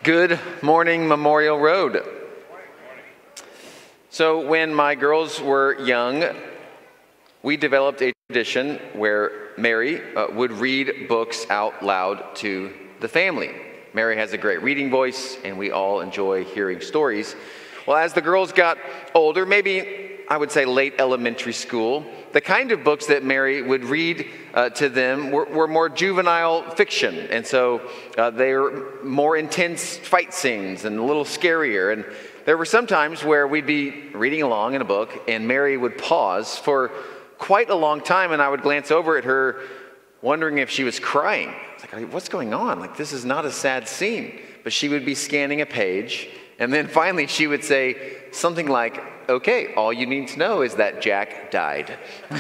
Good morning, Memorial Road. So when my girls were young, we developed a tradition where Mary would read books out loud to the family. Mary has a great reading voice, and we all enjoy hearing stories. Well, as the girls got older, maybe I would say late elementary school, the kind of books that Mary would read to them were more juvenile fiction. And so they were more intense fight scenes and a little scarier. And there were some times where we'd be reading along in a book and Mary would pause for quite a long time, and I would glance over at her wondering if she was crying. I was like, what's going on? Like, this is not a sad scene. But she would be scanning a page, and then finally she would say something like, okay, all you need to know is that Jack died.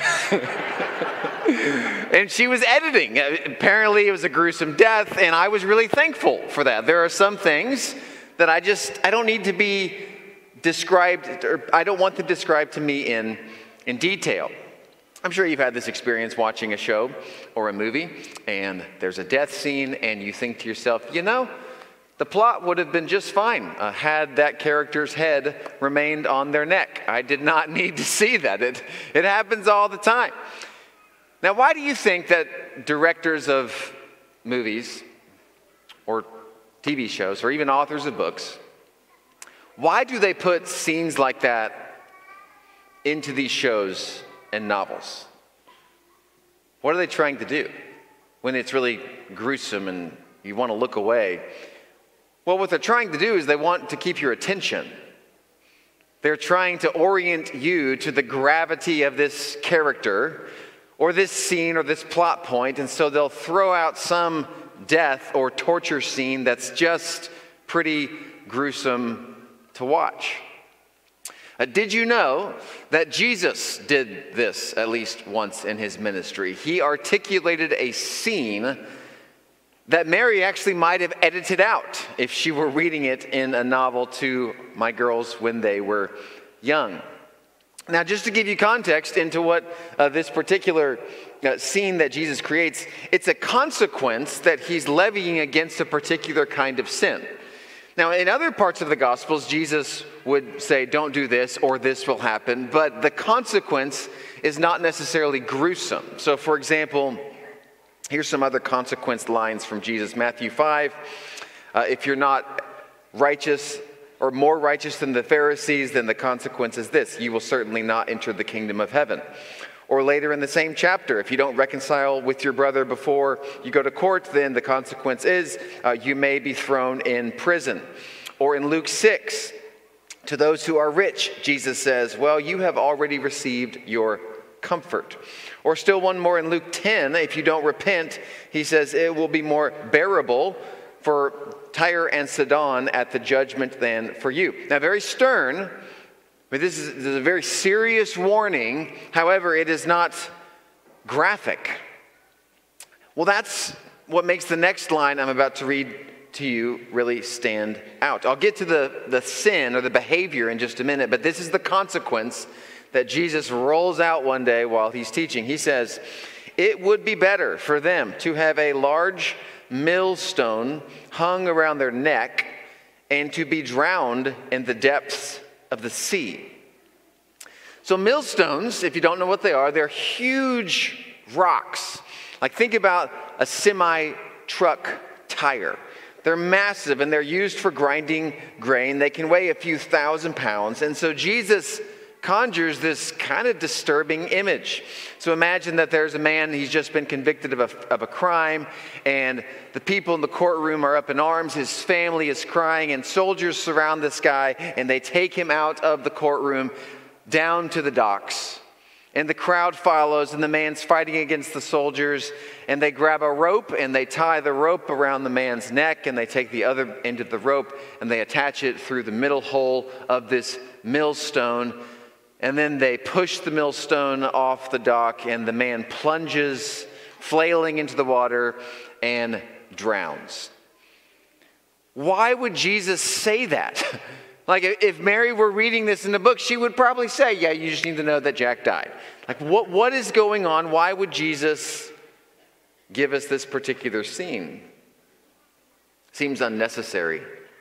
And she was editing. Apparently it was a gruesome death, and I was really thankful for that. There are some things that I don't need to be described, or I don't want them described to me in detail. I'm sure you've had this experience watching a show or a movie, and there's a death scene, and you think to yourself, the plot would have been just fine had that character's head remained on their neck. I did not need to see that. It happens all the time. Now, why do you think that directors of movies or TV shows or even authors of books, why do they put scenes like that into these shows and novels? What are they trying to do when it's really gruesome and you want to look away? Well, what they're trying to do is they want to keep your attention. They're trying to orient you to the gravity of this character or this scene or this plot point, and so they'll throw out some death or torture scene that's just pretty gruesome to watch. Did you know that Jesus did this at least once in his ministry? He articulated a scene that Mary actually might have edited out if she were reading it in a novel to my girls when they were young. Now, just to give you context into what this particular scene that Jesus creates, it's a consequence that he's levying against a particular kind of sin. Now, in other parts of the Gospels, Jesus would say, don't do this or this will happen, but the consequence is not necessarily gruesome. So, for example, here's some other consequence lines from Jesus. Matthew 5, if you're not righteous or more righteous than the Pharisees, then the consequence is this: you will certainly not enter the kingdom of heaven. Or later in the same chapter, if you don't reconcile with your brother before you go to court, then the consequence is you may be thrown in prison. Or in Luke 6, to those who are rich, Jesus says, well, you have already received your comfort. Or still one more in Luke 10, if you don't repent, he says it will be more bearable for Tyre and Sidon at the judgment than for you. Now, very stern, but this is a very serious warning. However, it is not graphic. Well, that's what makes the next line I'm about to read to you really stand out. I'll get to the sin or the behavior in just a minute, but this is the consequence that Jesus rolls out one day while he's teaching. He says, it would be better for them to have a large millstone hung around their neck and to be drowned in the depths of the sea. So millstones, if you don't know what they are, they're huge rocks. Like, think about a semi-truck tire. They're massive and they're used for grinding grain. They can weigh a few thousand pounds. And so Jesus conjures this kind of disturbing image. So imagine that there's a man, he's just been convicted of a crime, and the people in the courtroom are up in arms, his family is crying, and soldiers surround this guy, and they take him out of the courtroom down to the docks. And the crowd follows, and the man's fighting against the soldiers, and they grab a rope, and they tie the rope around the man's neck, and they take the other end of the rope, and they attach it through the middle hole of this millstone. And then they push the millstone off the dock, and the man plunges, flailing into the water, and drowns. Why would Jesus say that? Like, if Mary were reading this in the book, she would probably say, yeah, you just need to know that Jack died. Like, what is going on? Why would Jesus give us this particular scene? Seems unnecessary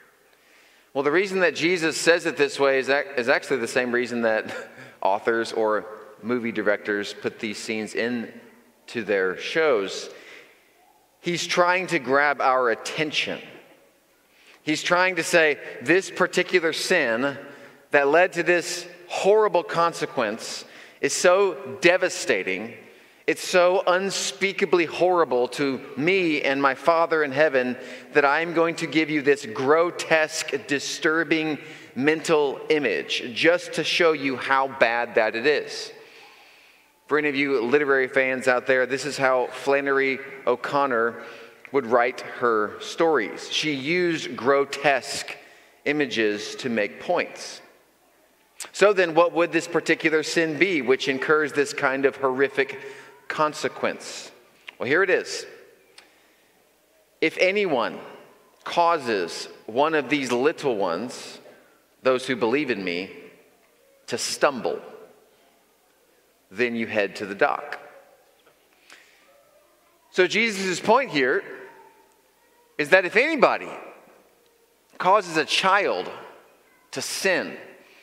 Well, the reason that Jesus says it this way is actually the same reason that authors or movie directors put these scenes into their shows. He's trying to grab our attention. He's trying to say this particular sin that led to this horrible consequence is so devastating. It's so unspeakably horrible to me and my Father in heaven that I'm going to give you this grotesque, disturbing mental image just to show you how bad that it is. For any of you literary fans out there, this is how Flannery O'Connor would write her stories. She used grotesque images to make points. So then, what would this particular sin be which incurs this kind of horrific consequence? Well, here it is. If anyone causes one of these little ones, those who believe in me, to stumble, then you head to the dock. So Jesus' point here is that if anybody causes a child to sin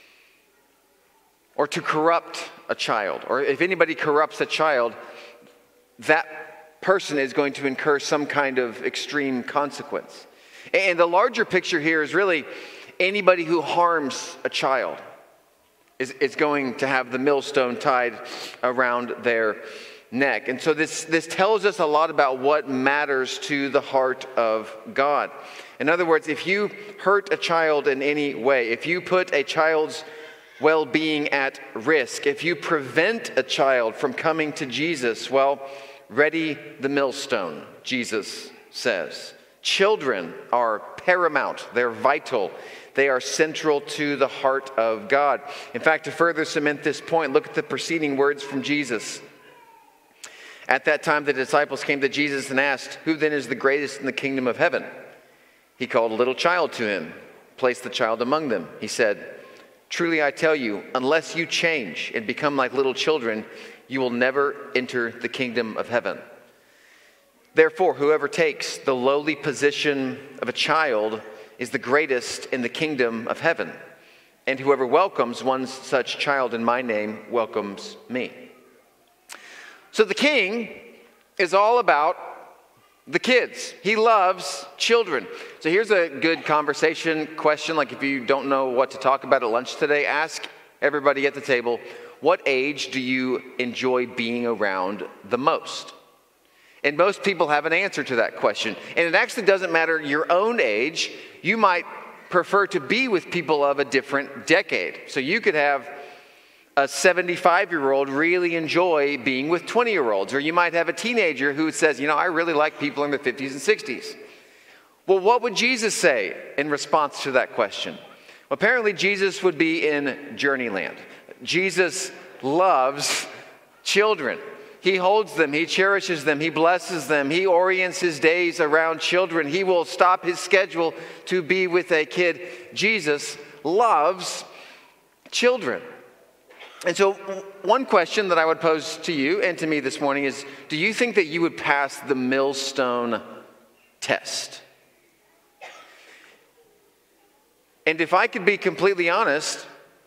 or to corrupt a child, or if anybody corrupts a child, that person is going to incur some kind of extreme consequence. And the larger picture here is really anybody who harms a child is going to have the millstone tied around their neck. And so this tells us a lot about what matters to the heart of God. In other words, if you hurt a child in any way, if you put a child's well-being at risk, if you prevent a child from coming to Jesus, well, ready the millstone, Jesus says. Children are paramount. They're vital. They are central to the heart of God. In fact, to further cement this point, look at the preceding words from Jesus. At that time, the disciples came to Jesus and asked, "Who then is the greatest in the kingdom of heaven?" He called a little child to him, placed the child among them. He said, "Truly I tell you, unless you change and become like little children, you will never enter the kingdom of heaven. Therefore, whoever takes the lowly position of a child is the greatest in the kingdom of heaven. And whoever welcomes one such child in my name welcomes me." So the king is all about the kids. He loves children. So here's a good conversation question. Like if you don't know what to talk about at lunch today, ask everybody at the table, what age do you enjoy being around the most? And most people have an answer to that question. And it actually doesn't matter your own age. You might prefer to be with people of a different decade. So you could have a 75-year-old really enjoy being with 20-year-olds. Or you might have a teenager who says, I really like people in their 50s and 60s. Well, what would Jesus say in response to that question? Well, apparently, Jesus would be in Journeyland. Jesus loves children. He holds them. He cherishes them. He blesses them. He orients his days around children. He will stop his schedule to be with a kid. Jesus loves children. And so one question that I would pose to you and to me this morning is, do you think that you would pass the millstone test? And if I could be completely honest,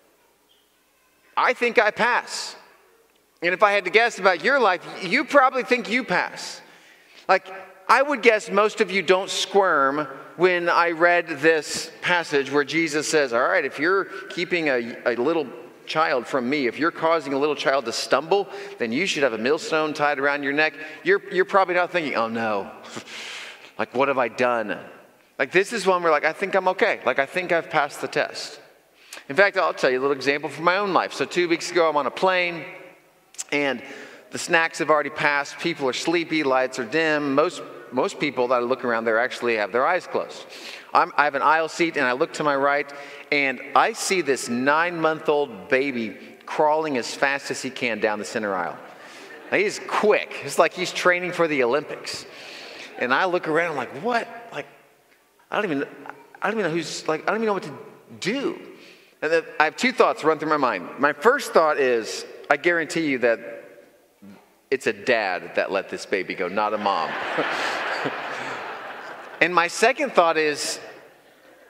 I think I pass. And if I had to guess about your life, you probably think you pass. Like, I would guess most of you don't squirm when I read this passage where Jesus says, all right, if you're keeping a little child from me, if you're causing a little child to stumble, then you should have a millstone tied around your neck. You're probably not thinking, oh no, like what have I done? Like this is one where like, I think I'm okay. Like I think I've passed the test. In fact, I'll tell you a little example from my own life. So 2 weeks ago, I'm on a plane and the snacks have already passed. People are sleepy, lights are dim. Most people that I look around there actually have their eyes closed. I have an aisle seat and I look to my right and I see this 9-month-old baby crawling as fast as he can down the center aisle. Now, he's quick. It's like he's training for the Olympics. And I look around, I'm like, what? Like, I don't even know who's like, I don't even know what to do. And then I have two thoughts run through my mind. My first thought is, I guarantee you that it's a dad that let this baby go, not a mom. And my second thought is,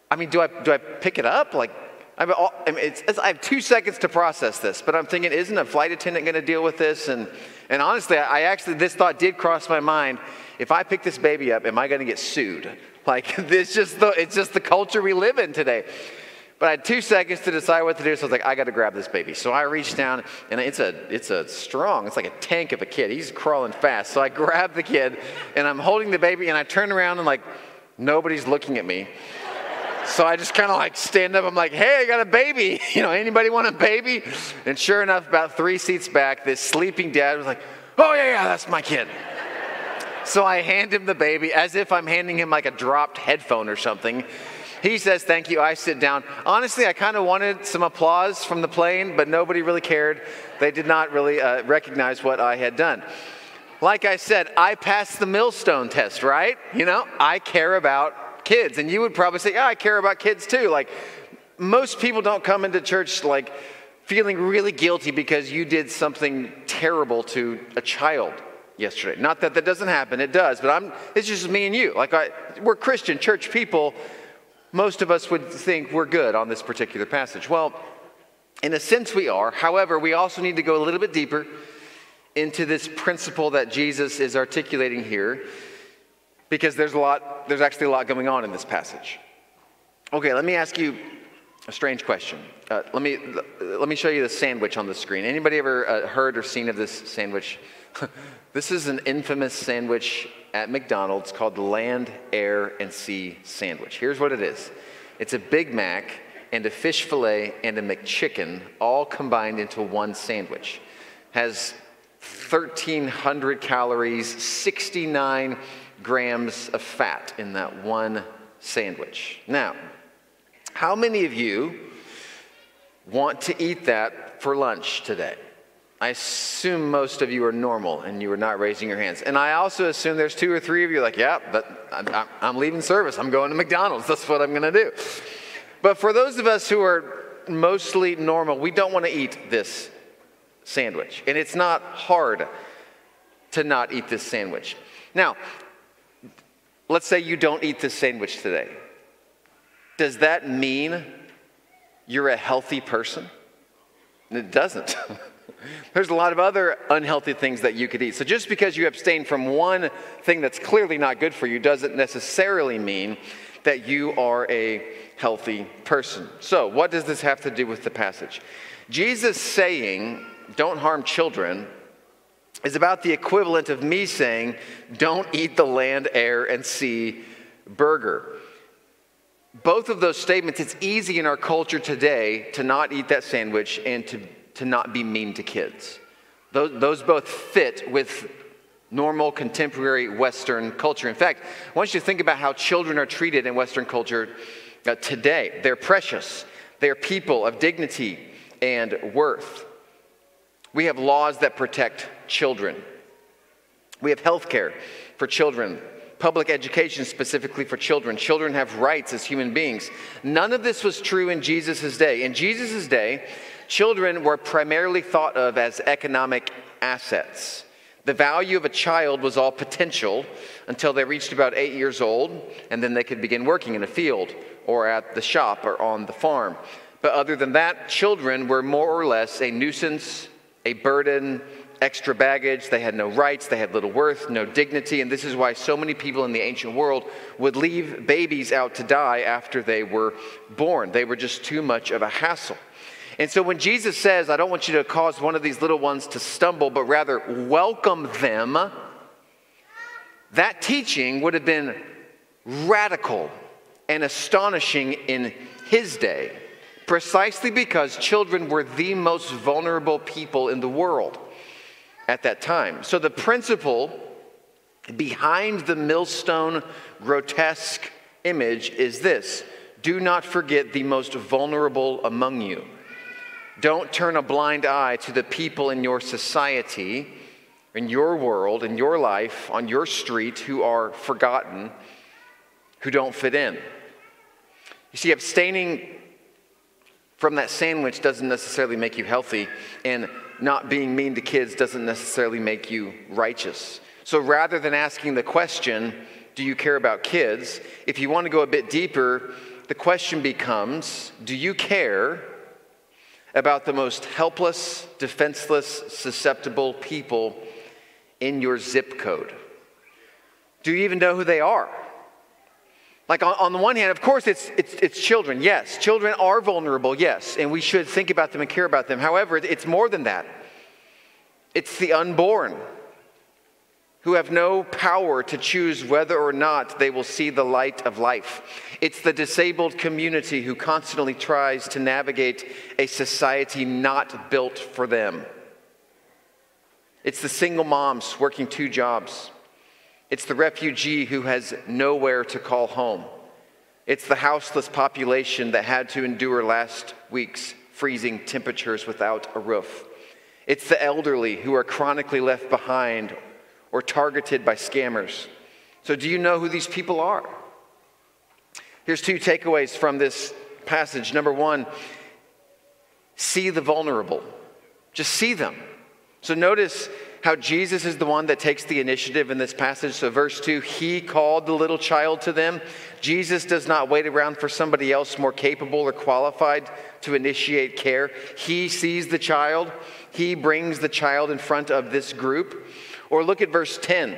I mean, do I pick it up? Like, I have 2 seconds to process this, but I'm thinking, isn't a flight attendant going to deal with this? And honestly, this thought did cross my mind. If I pick this baby up, am I going to get sued? Like, it's just the culture we live in today. But I had 2 seconds to decide what to do, so I was like, I got to grab this baby. So I reached down, and it's like a tank of a kid. He's crawling fast. So I grab the kid, and I'm holding the baby, and I turn around, and like, nobody's looking at me. So I just kind of like stand up. I'm like, hey, I got a baby. Anybody want a baby? And sure enough, about 3 seats back, this sleeping dad was like, oh, yeah, that's my kid. So I hand him the baby as if I'm handing him like a dropped headphone or something. He says, thank you. I sit down. Honestly, I kind of wanted some applause from the plane, but nobody really cared. They did not really recognize what I had done. Like I said, I passed the millstone test, right? I care about kids. And you would probably say, I care about kids too. Like, most people don't come into church like feeling really guilty because you did something terrible to a child yesterday. Not that doesn't happen, it does, but it's just me and you. Like, we're Christian church people. Most of us would think we're good on this particular passage. Well, in a sense we are. However, we also need to go a little bit deeper into this principle that Jesus is articulating here, because there's actually a lot going on in this passage. Okay, let me ask you a strange question. Let me show you the sandwich on the screen. Anybody ever heard or seen of this sandwich? This is an infamous sandwich at McDonald's called the Land, Air, and Sea sandwich. Here's what it is. It's a Big Mac and a fish fillet and a McChicken all combined into one sandwich. Has 1,300 calories, 69 grams of fat in that one sandwich. Now, how many of you want to eat that for lunch today? I assume most of you are normal and you are not raising your hands. And I also assume there's 2 or 3 of you like, yeah, I'm leaving service. I'm going to McDonald's. That's what I'm going to do. But for those of us who are mostly normal, we don't want to eat this sandwich. And it's not hard to not eat this sandwich. Now, let's say you don't eat this sandwich today. Does that mean you're a healthy person? It doesn't. There's a lot of other unhealthy things that you could eat. So just because you abstain from one thing that's clearly not good for you doesn't necessarily mean that you are a healthy person. So what does this have to do with the passage? Jesus saying, don't harm children, is about the equivalent of me saying, don't eat the land, air, and sea burger. Both of those statements, it's easy in our culture today to not eat that sandwich and to not be mean to kids. Those both fit with normal contemporary Western culture. In fact, I want you to think about how children are treated in Western culture today. They're precious. They're people of dignity and worth. We have laws that protect children. We have health care for children, public education specifically for children. Children have rights as human beings. None of this was true in Jesus' day. In Jesus' day, children were primarily thought of as economic assets. The value of a child was all potential until they reached about 8 years old, and then they could begin working in a field or at the shop or on the farm. But other than that, children were more or less a nuisance, a burden, extra baggage. They had no rights, they had little worth, no dignity, and this is why so many people in the ancient world would leave babies out to die after they were born. They were just too much of a hassle. And so when Jesus says, I don't want you to cause one of these little ones to stumble, but rather welcome them, that teaching would have been radical and astonishing in his day, precisely because children were the most vulnerable people in the world at that time. So the principle behind the millstone grotesque image is this: do not forget the most vulnerable among you. Don't turn a blind eye to the people in your society, in your world, in your life, on your street who are forgotten, who don't fit in. You see, abstaining from that sandwich doesn't necessarily make you healthy, and not being mean to kids doesn't necessarily make you righteous. So rather than asking the question, do you care about kids? If you want to go a bit deeper, the question becomes, do you care about the most helpless, defenseless, susceptible people in your zip code? Do you even know who they are? Like on the one hand, of course, it's children. Yes, children are vulnerable, yes, and we should think about them and care about them. However, it's more than that. It's the unborn who have no power to choose whether or not they will see the light of life. It's the disabled community who constantly tries to navigate a society not built for them. It's the single moms working 2 jobs. It's the refugee who has nowhere to call home. It's the houseless population that had to endure last week's freezing temperatures without a roof. It's the elderly who are chronically left behind or targeted by scammers. So do you know who these people are? Here's 2 takeaways from this passage. Number 1, see the vulnerable. Just see them. So notice how Jesus is the one that takes the initiative in this passage. So verse 2, he called the little child to them. Jesus does not wait around for somebody else more capable or qualified to initiate care. He sees the child. He brings the child in front of this group. Or look at verse 10.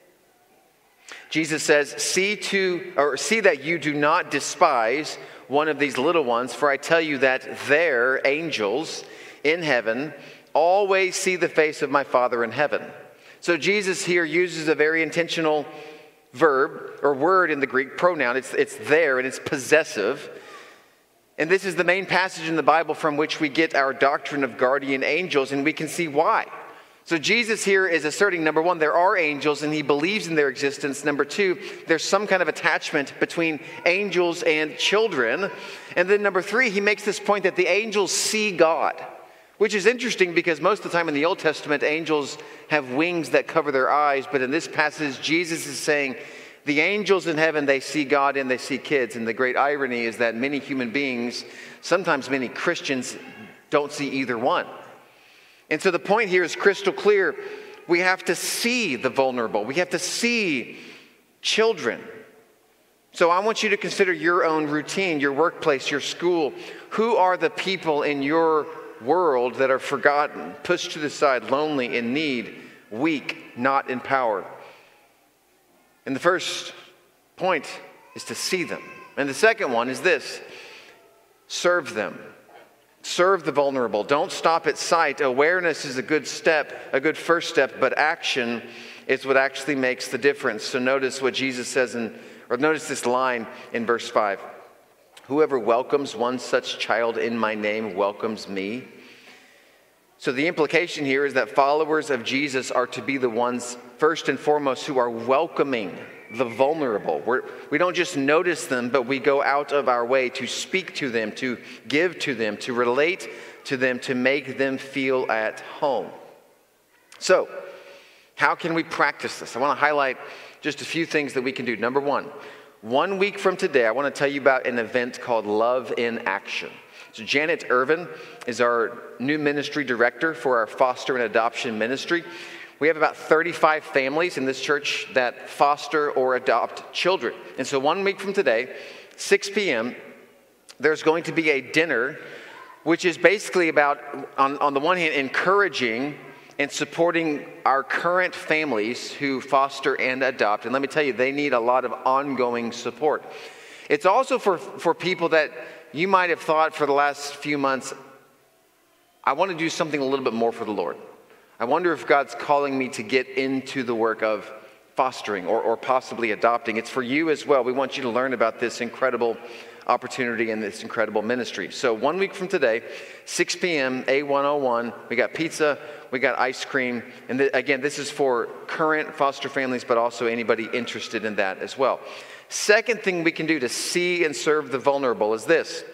Jesus says, see that you do not despise one of these little ones, for I tell you that their angels in heaven always see the face of my Father in heaven. So Jesus here uses a very intentional verb or word in the Greek, pronoun. It's there and it's possessive. And this is the main passage in the Bible from which we get our doctrine of guardian angels, and we can see why. So Jesus here is asserting, number 1, there are angels and he believes in their existence. Number 2, there's some kind of attachment between angels and children. And then number 3, he makes this point that the angels see God, which is interesting because most of the time in the Old Testament, angels have wings that cover their eyes. But in this passage, Jesus is saying the angels in heaven, they see God and they see kids. And the great irony is that many human beings, sometimes many Christians, don't see either one. And so the point here is crystal clear. We have to see the vulnerable. We have to see children. So I want you to consider your own routine, your workplace, your school. Who are the people in your world that are forgotten, pushed to the side, lonely, in need, weak, not in power? And the first point is to see them. And the second one is this: serve them. Serve the vulnerable. Don't stop at sight. Awareness is a good step, a good first step, but action is what actually makes the difference. So notice what Jesus says notice this line in verse 5. Whoever welcomes one such child in my name welcomes me. So the implication here is that followers of Jesus are to be the ones, first and foremost, who are welcoming the vulnerable. We don't just notice them, but we go out of our way to speak to them, to give to them, to relate to them, to make them feel at home. So, how can we practice this? I want to highlight just a few things that we can do. Number 1 week from today, I want to tell you about an event called Love in Action. So Janet Irvin is our new ministry director for our foster and adoption ministry. We have about 35 families in this church that foster or adopt children. And so 1 week from today, 6 p.m., there's going to be a dinner, which is basically about, on the one hand, encouraging and supporting our current families who foster and adopt. And let me tell you, they need a lot of ongoing support. It's also for people that you might have thought for the last few months, I want to do something a little bit more for the Lord. I wonder if God's calling me to get into the work of fostering or possibly adopting. It's for you as well. We want you to learn about this incredible opportunity and this incredible ministry. So 1 week from today, 6 p.m., A101, we got pizza, we got ice cream. And again, this is for current foster families, but also anybody interested in that as well. Second thing we can do to see and serve the vulnerable is this.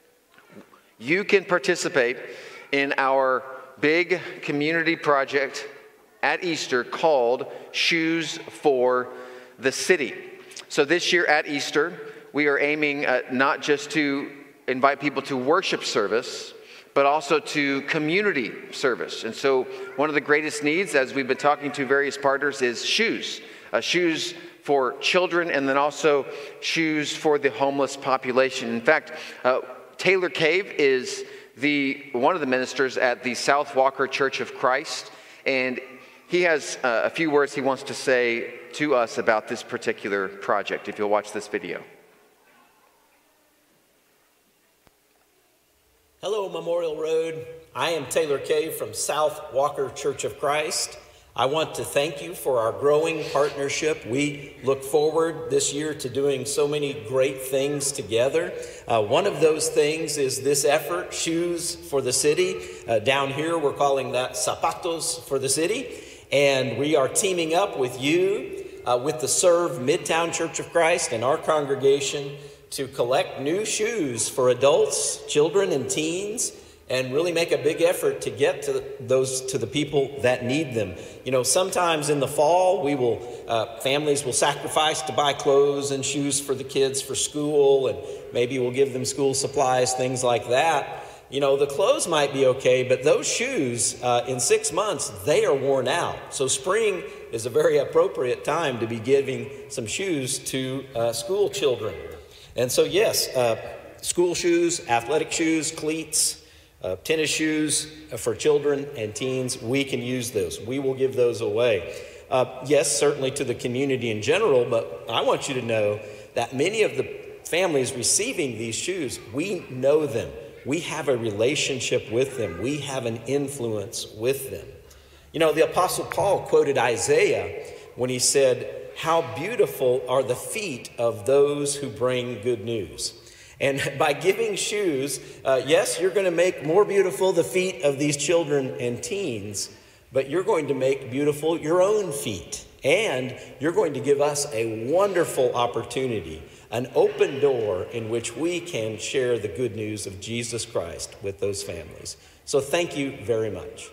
You can participate in our big community project at Easter called Shoes for the City. So this year at Easter, we are aiming not just to invite people to worship service, but also to community service. And so one of the greatest needs, as we've been talking to various partners, is shoes. Shoes for children and then also shoes for the homeless population. In fact, Taylor Cave is one of the ministers at the South Walker Church of Christ, and he has a few words he wants to say to us about this particular project, if you'll watch this video. Hello, Memorial Road. I am Taylor Cave from South Walker Church of Christ. I want to thank you for our growing partnership. We look forward this year to doing so many great things together. One of those things is this effort, Shoes for the City. Down here, we're calling that Zapatos for the City. And we are teaming up with you, with the Serve Midtown Church of Christ and our congregation to collect new shoes for adults, children, and teens, and really make a big effort to get to the people that need them. You know, sometimes in the fall, families will sacrifice to buy clothes and shoes for the kids for school, and maybe we'll give them school supplies, things like that. You know, the clothes might be okay, but those shoes, in 6 months, they are worn out. So spring is a very appropriate time to be giving some shoes to school children. And so, yes, school shoes, athletic shoes, cleats, tennis shoes for children and teens, we can use those. We will give those away. Yes, certainly to the community in general, but I want you to know that many of the families receiving these shoes, we know them. We have a relationship with them. We have an influence with them. You know, the Apostle Paul quoted Isaiah when he said, "How beautiful are the feet of those who bring good news." And by giving shoes, yes, you're going to make more beautiful the feet of these children and teens, but you're going to make beautiful your own feet. And you're going to give us a wonderful opportunity, an open door in which we can share the good news of Jesus Christ with those families. So thank you very much.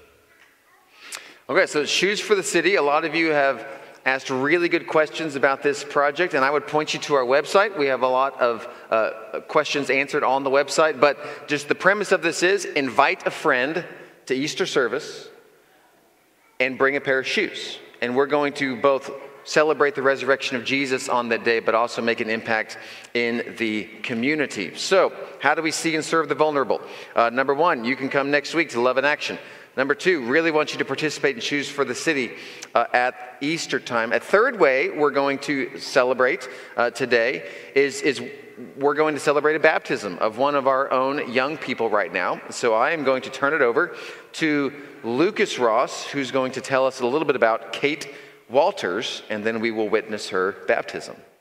Okay, so Shoes for the City. A lot of you have asked really good questions about this project, and I would point you to our website. We have a lot of questions answered on the website, but just the premise of this is invite a friend to Easter service and bring a pair of shoes. And we're going to both celebrate the resurrection of Jesus on that day, but also make an impact in the community. So, how do we see and serve the vulnerable? Number one, you can come next week to Love in Action. Number two, really want you to participate in Shoes for the City at Easter time. A third way we're going to celebrate today is we're going to celebrate a baptism of one of our own young people right now. So I am going to turn it over to Lucas Ross, who's going to tell us a little bit about Kate Walters, and then we will witness her baptism.